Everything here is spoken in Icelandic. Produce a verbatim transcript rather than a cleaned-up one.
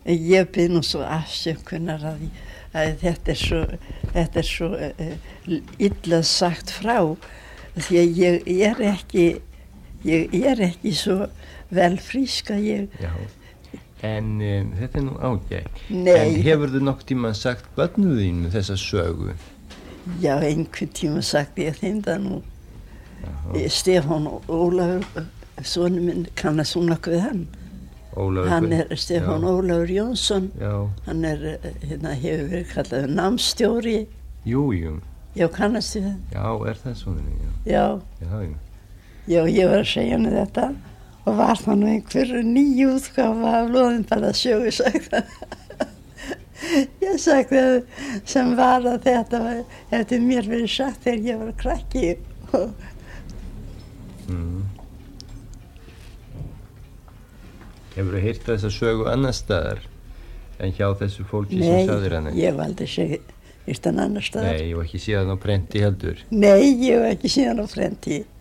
Ég bið nú svo afsökunar að, að þetta er svo, þetta er svo uh, illa sagt frá því að ég er ekki, ég er ekki svo vel frísk að ég... Já, en um, þetta er nú ágætt. Nei. En hefurðu nokk tíma sagt börnum þínu þessa sögu? Já, einhvern tíma sagt ég þeim það nú. Stefán Ólafur, sonur minn, kannast hún nokkuð við hann. Ólafur, hann er Stefán já. Ólafur Jónsson, já. Hann er, hérna, hefur verið kallaður námsstjóri. Jú, jú. Já, kannast við það. Já, er það svona, já. Já. Já, já. Já, ég var að segja henni þetta og var það nú einhverju nýju útgáfa af Loðinbala sögu sagði. Ég sagði sem var að þetta var, eftir mér verið sagt þegar ég var krakki. Mm. Hefurðu heyrt þessa sögu annars staðar en hjá þessu fólki Nei, sem sagðir henni? Nei, ég hef aldrei heyrt hann annars staðar. Nei, ég var ekki síðan á prenti heldur. Nei, ég hef ekki síðan á prenti.